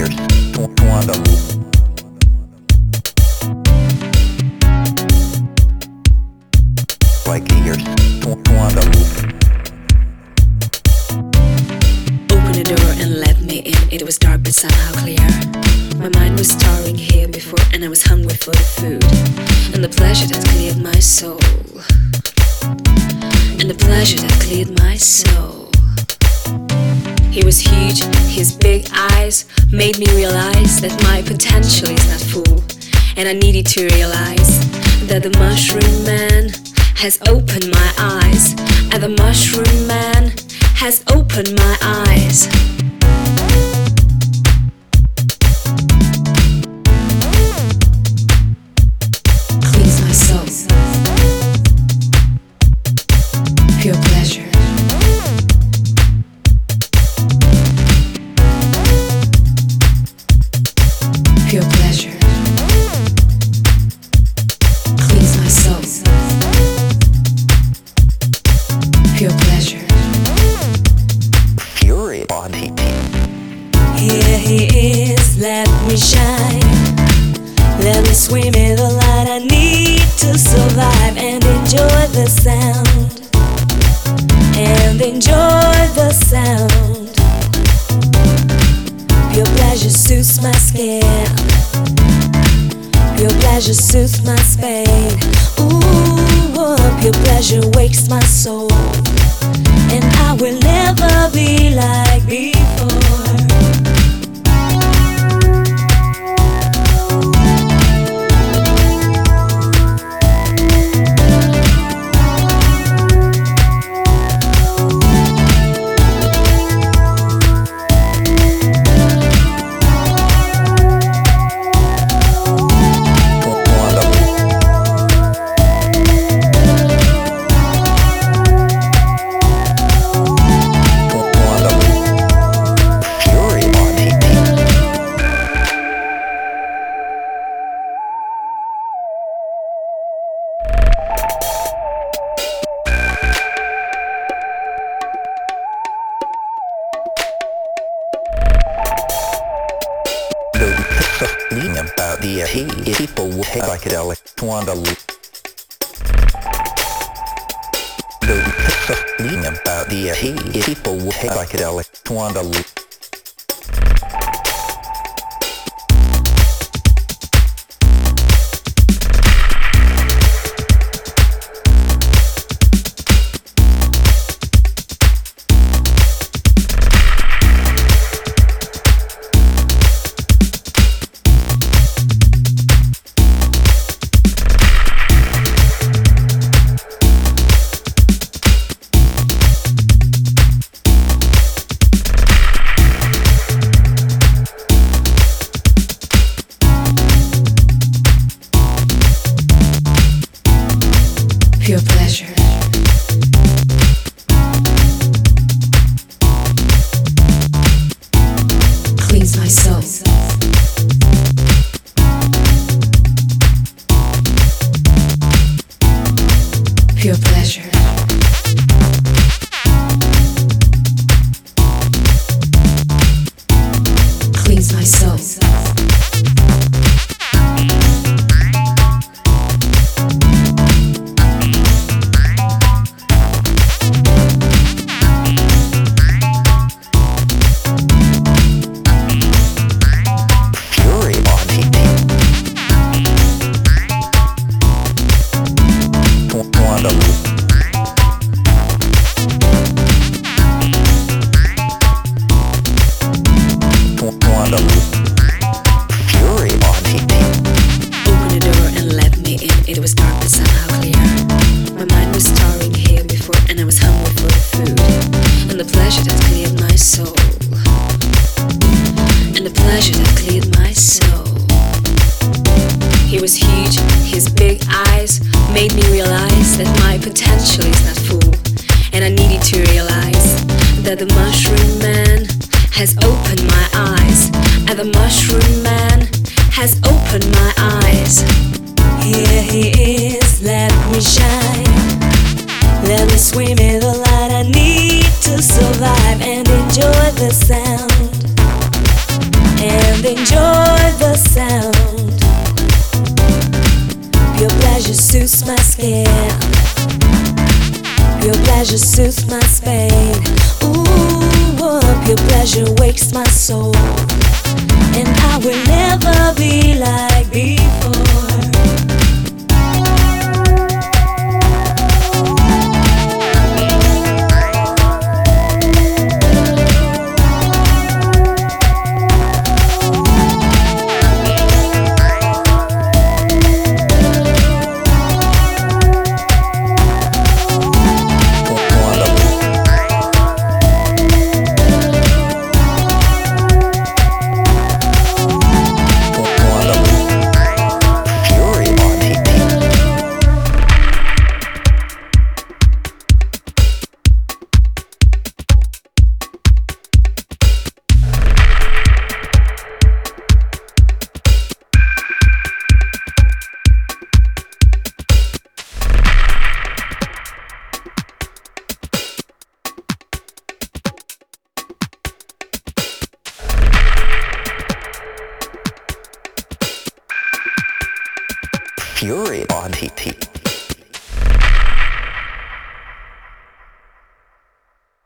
ears, Twanda. Like ears, Twanda. Open the door and let me in. It was dark but somehow clear. My mind was starring here before, and I was hungry for the food and the pleasure that cleared my soul. And the pleasure that cleared my soul. He was huge, his big eyes made me realize that my potential is not full. And I needed to realize that the mushroom man has opened my eyes. And the mushroom man has opened my eyes. Cleans my soul. Pure pleasure. Pure pleasure. Cleans my soul. Pure pleasure. Fury body. Here he is, let me shine. Let me swim in the light I need to survive and enjoy the sound. And enjoy the sound. Pure pleasure suits my skin. Pure pleasure suits my pain. Ooh, pure pleasure wakes my soul. And I will never be like before. About the people will take psychedelic Twanda. About the people will take psychedelic Twanda. Pure pleasure. Cleans my soul. Pure pleasure. Cleans my soul. It was dark but somehow clear. My mind was starring here before, and I was hungry for the food and the pleasure that cleared my soul. And the pleasure that cleared my soul. He was huge, his big eyes made me realize that my potential is not full. And I needed to realize that the mushroom man has opened my eyes. And the mushroom man has opened my eyes. Here he is, let me shine. Let me swim in the light I need to survive and enjoy the sound. And skin. Your pleasure soothes my pain. Ooh, your pleasure wakes my soul. And I will never be like before. Fury on TT.